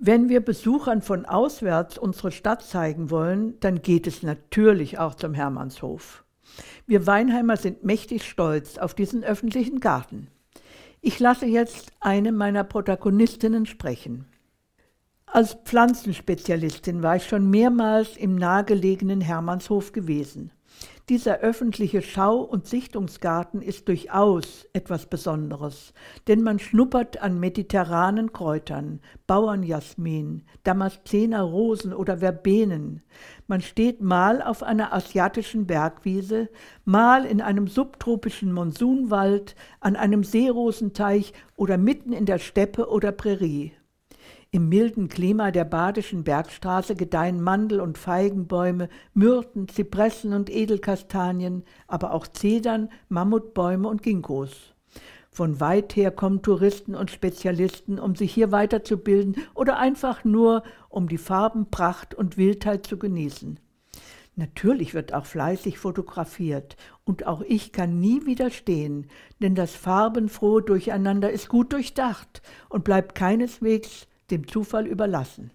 Wenn wir Besuchern von auswärts unsere Stadt zeigen wollen, dann geht es natürlich auch zum Hermannshof. Wir Weinheimer sind mächtig stolz auf diesen öffentlichen Garten. Ich lasse jetzt eine meiner Protagonistinnen sprechen. Als Pflanzenspezialistin war ich schon mehrmals im nahegelegenen Hermannshof gewesen. Dieser öffentliche Schau- und Sichtungsgarten ist durchaus etwas Besonderes, denn man schnuppert an mediterranen Kräutern, Bauernjasmin, Damaszener Rosen oder Verbenen. Man steht mal auf einer asiatischen Bergwiese, mal in einem subtropischen Monsunwald, an einem Seerosenteich oder mitten in der Steppe oder Prärie. Im milden Klima der Badischen Bergstraße gedeihen Mandel- und Feigenbäume, Myrten, Zypressen und Edelkastanien, aber auch Zedern, Mammutbäume und Ginkgos. Von weit her kommen Touristen und Spezialisten, um sich hier weiterzubilden oder einfach nur, um die Farben, Pracht und Wildheit zu genießen. Natürlich wird auch fleißig fotografiert und auch ich kann nie widerstehen, denn das farbenfrohe Durcheinander ist gut durchdacht und bleibt keineswegs dem Zufall überlassen.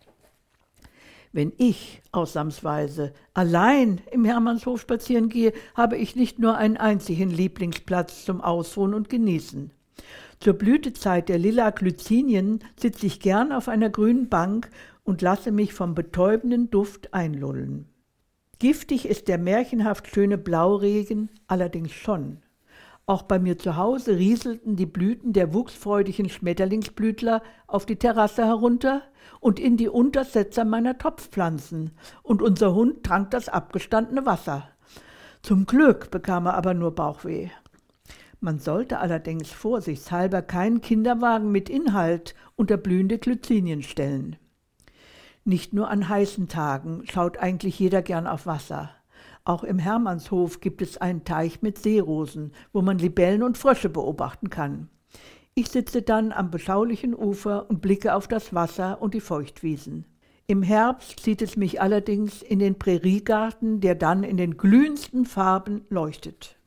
Wenn ich ausnahmsweise allein im Hermannshof spazieren gehe, habe ich nicht nur einen einzigen Lieblingsplatz zum Ausruhen und Genießen. Zur Blütezeit der lila Glycinien sitze ich gern auf einer grünen Bank und lasse mich vom betäubenden Duft einlullen. Giftig ist der märchenhaft schöne Blauregen allerdings schon. Auch bei mir zu Hause rieselten die Blüten der wuchsfreudigen Schmetterlingsblütler auf die Terrasse herunter und in die Untersetzer meiner Topfpflanzen, und unser Hund trank das abgestandene Wasser. Zum Glück bekam er aber nur Bauchweh. Man sollte allerdings vorsichtshalber keinen Kinderwagen mit Inhalt unter blühende Glycinien stellen. Nicht nur an heißen Tagen schaut eigentlich jeder gern auf Wasser. Auch im Hermannshof gibt es einen Teich mit Seerosen, wo man Libellen und Frösche beobachten kann. Ich sitze dann am beschaulichen Ufer und blicke auf das Wasser und die Feuchtwiesen. Im Herbst zieht es mich allerdings in den Präriegarten, der dann in den glühendsten Farben leuchtet.